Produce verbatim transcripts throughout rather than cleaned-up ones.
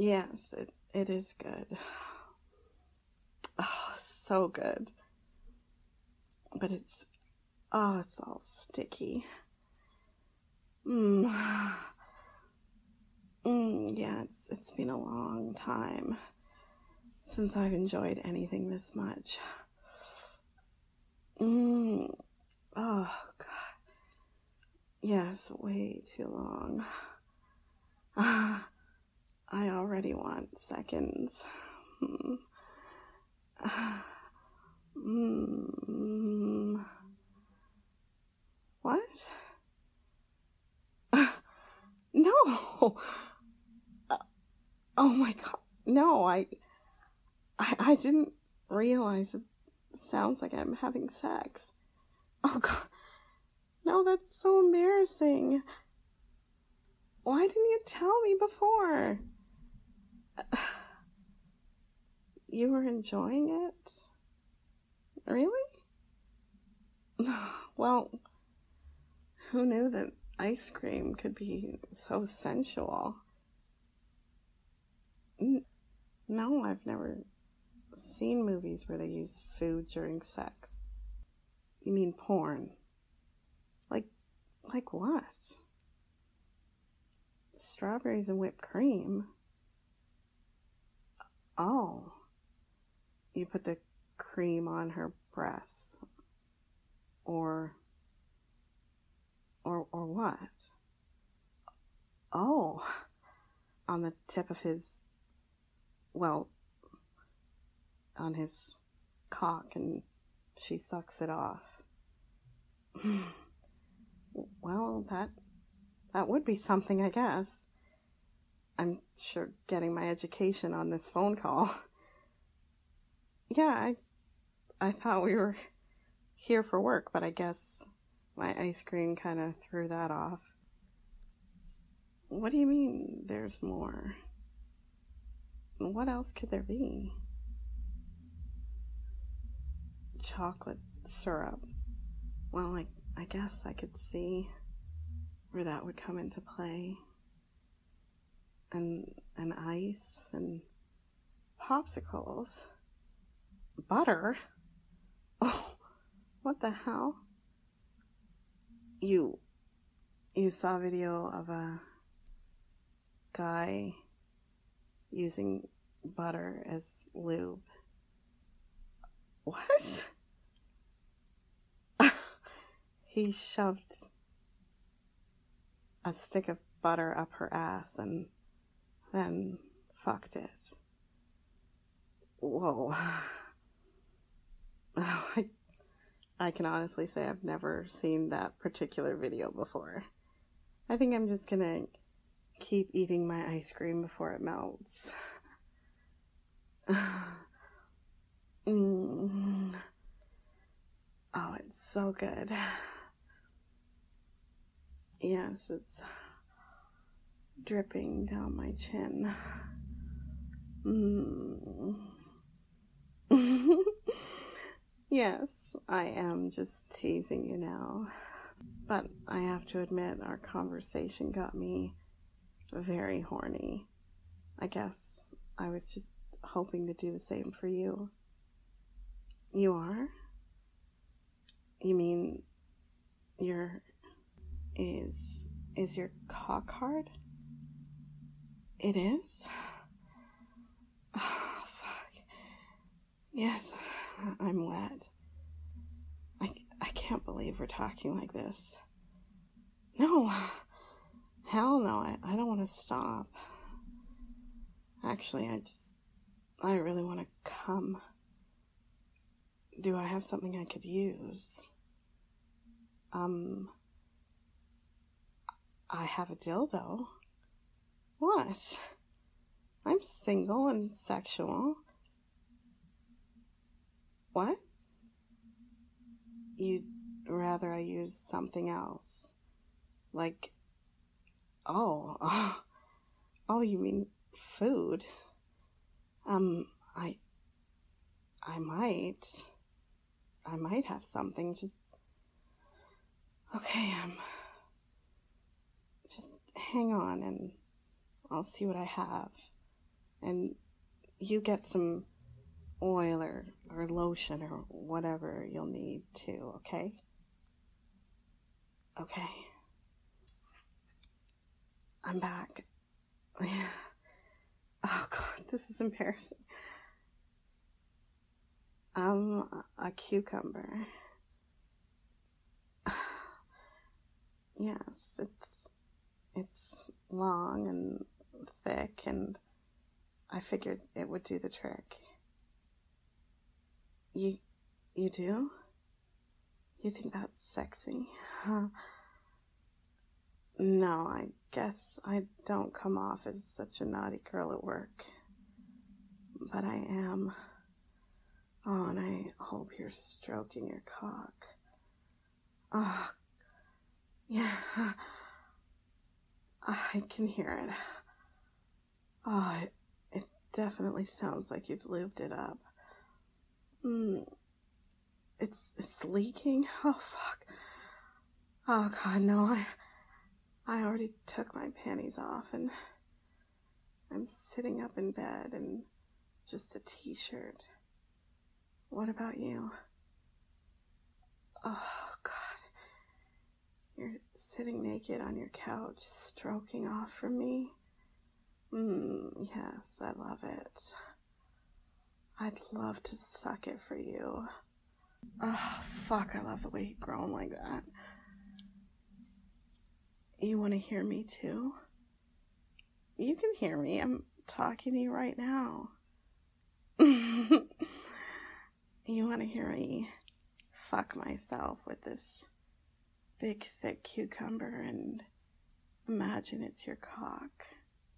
Yes, it, it is good. Oh, so good. But it's, oh, it's all sticky. Mmm. Mm, yeah, it's it's been a long time since I've enjoyed anything this much. Mmm. Oh, God. Yes, way too long. Ah, I already want seconds. Hmm. Ah, mm. What? No! Uh, oh my God. No, I, I, I didn't realize it sounds like I'm having sex. Oh God. No, that's so embarrassing. Why didn't you tell me before? You were enjoying it? Really? Well, who knew that ice cream could be so sensual? No, I've never seen movies where they use food during sex. You mean porn? Like, like what? Strawberries and whipped cream? Oh. You put the cream on her breasts. Or, or, or what? Oh. On the tip of his, well, on his cock, and she sucks it off. Well, that, that would be something, I guess. I'm sure getting my education on this phone call. Yeah, I, I thought we were here for work, but I guess my ice cream kind of threw that off. What do you mean there's more? What else could there be? Chocolate syrup. Well, I, I guess I could see where that would come into play. And, and ice and popsicles. Butter? Oh, what the hell? You, you saw a video of a guy using butter as lube. What? He shoved a stick of butter up her ass and then fucked it. Whoa. I, I can honestly say I've never seen that particular video before. I think I'm just gonna keep eating my ice cream before it melts. Mm. Oh, it's so good. Yes, it's dripping down my chin. Mm. Yes, I am just teasing you now. But I have to admit, our conversation got me very horny. I guess I was just hoping to do the same for you. You are? You mean your... Is... Is your cock hard? It is? Oh, fuck. Yes, I'm wet. I, I can't believe we're talking like this. No. Hell no, I, I don't want to stop. Actually, I just... I really want to come. Do I have something I could use? Um... I have a dildo. What? I'm single and sexual. What? You'd rather I use something else? Like, oh, oh, oh, you mean food? Um, I, I might, I might have something, just, okay, um, just hang on and I'll see what I have. And you get some oil or, or lotion or whatever you'll need too, okay? Okay. I'm back. Oh God, this is embarrassing. I'm a cucumber. Yes, it's it's long and thick, and I figured it would do the trick. You you do? You think that's sexy? Huh? No, I guess I don't come off as such a naughty girl at work. But I am. Oh, and I hope you're stroking your cock. Oh, yeah. I can hear it. Oh, it, it definitely sounds like you've lubed it up. Mm, it's, it's leaking? Oh, fuck. Oh, God, no, I... I already took my panties off, and I'm sitting up in bed in just a t-shirt. What about you? Oh, God. You're sitting naked on your couch, stroking off from me? Mmm, yes, I love it. I'd love to suck it for you. Oh, fuck, I love the way you groan like that. You want to hear me too? You can hear me. I'm talking to you right now. You want to hear me fuck myself with this big, thick cucumber and imagine it's your cock?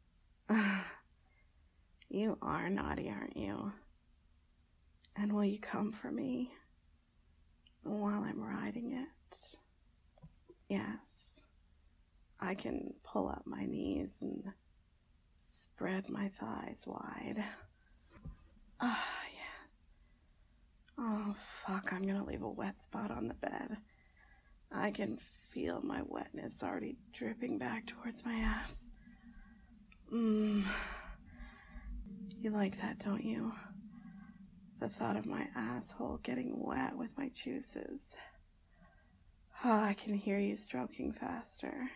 You are naughty, aren't you? And will you come for me while I'm riding it? Yes. I can pull up my knees and spread my thighs wide. Ah, oh, yeah. Oh, fuck, I'm gonna leave a wet spot on the bed. I can feel my wetness already dripping back towards my ass. Mmm. You like that, don't you? The thought of my asshole getting wet with my juices. Oh, I can hear you stroking faster.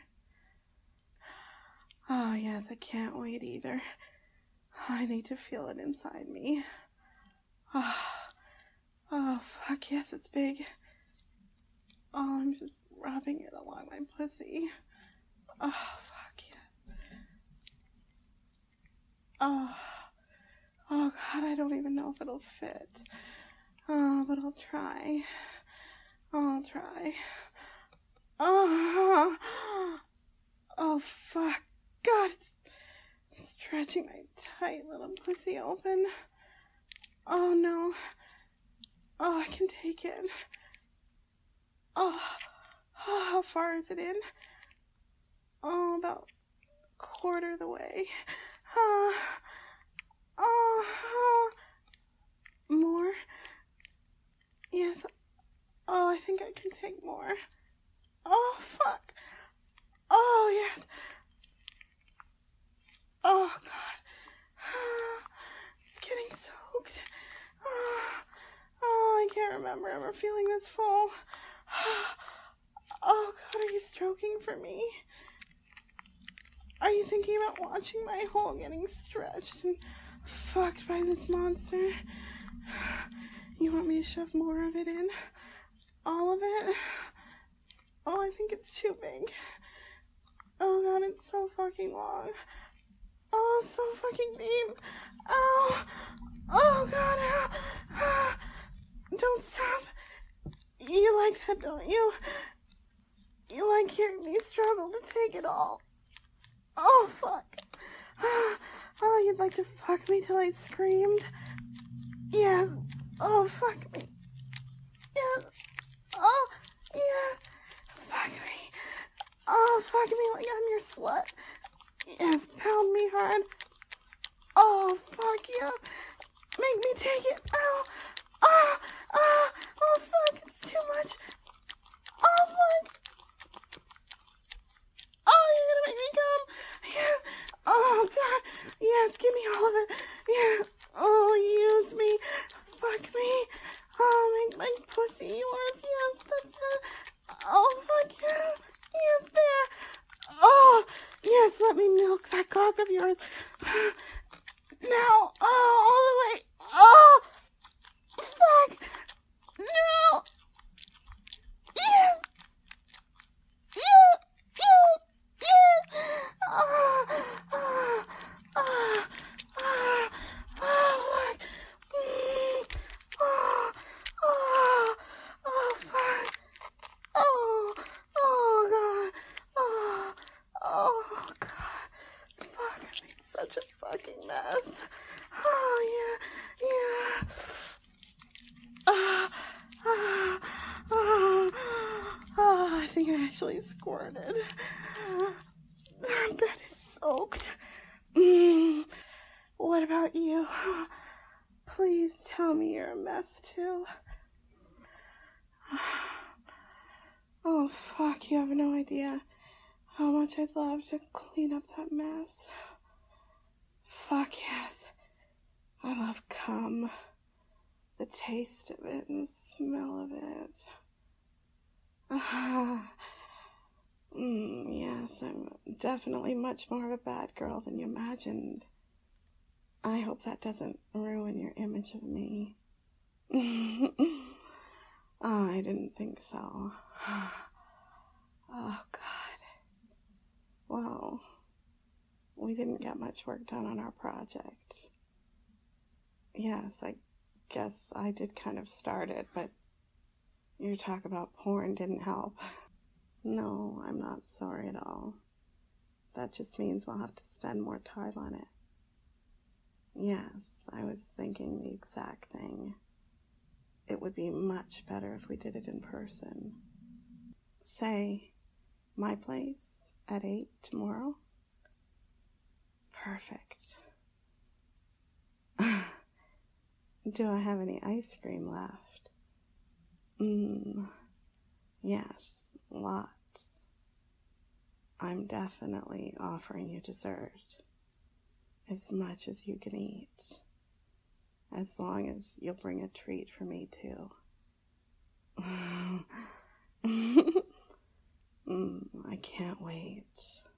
Oh, yes, I can't wait either. I need to feel it inside me. Oh, oh, fuck, yes, it's big. Oh, I'm just rubbing it along my pussy. Oh, fuck, yes. Oh, oh, God, I don't even know if it'll fit. Oh, but I'll try. Oh, I'll try. Oh, oh, fuck. God, it's stretching my tight little pussy open. Oh, no. Oh, I can take it. Oh, oh, how far is it in? Oh, about a quarter of the way. Oh, oh, oh. More? Yes. Oh, I think I can take more. Oh, fuck. Oh, yes. Oh, God. It's getting soaked. Oh, oh, I can't remember ever feeling this full. Oh, God, are you stroking for me? Are you thinking about watching my hole getting stretched and fucked by this monster? You want me to shove more of it in? All of it? Oh, I think it's too big. Oh, God, it's so fucking long. Oh, so fucking deep. Oh, oh, God. Ow. Don't stop. You like that, don't you? You like hearing me struggle to take it all. Oh, fuck. Oh, you'd like to fuck me till I screamed? Yes. Oh, fuck me. Yes. Oh, yeah. Fuck me. Oh, fuck me like I'm your slut. Yes, pound me hard. Oh, fuck yeah. Make me take it. Ow. Oh, oh, oh, fuck. It's too much. Oh, fuck. Oh, you're gonna make me come. Yeah. Oh, God. Yes. Yes, give me all of it. Yeah. Oh, use me. Fuck me. Oh, make my pussy yours. Yes, that's it. Oh, fuck yeah. Yes, there. Oh, yes, let me milk that cock of yours. Now. Oh, all the way. Oh, fuck. No. Yes. Yeah. Yeah. Yeah. Oh, oh, oh, oh, oh, fuck. Mm. Oh, oh, oh, fuck. Oh, oh, God. Oh, oh, God. Fuck, I made such a fucking mess. Oh, yeah, yeah. Ah, ah, ah, ah, I think I actually squirted. That bed is soaked. Mm. What about you? Please tell me you're a mess, too. Oh, fuck, you have no idea how much I'd love to clean up that mess. Fuck yes. I love cum. The taste of it and smell of it. Ah. Mm, yes, I'm definitely much more of a bad girl than you imagined. I hope that doesn't ruin your image of me. Oh, I didn't think so. Oh, God. Well, we didn't get much work done on our project. Yes, I guess I did kind of start it, but your talk about porn didn't help. No, I'm not sorry at all. That just means we'll have to spend more time on it. Yes, I was thinking the exact thing. It would be much better if we did it in person. Say, my place at eight tomorrow? Perfect. Do I have any ice cream left? Mmm, yes, lots. I'm definitely offering you dessert. As much as you can eat. As long as you'll bring a treat for me, too. mm, I can't wait.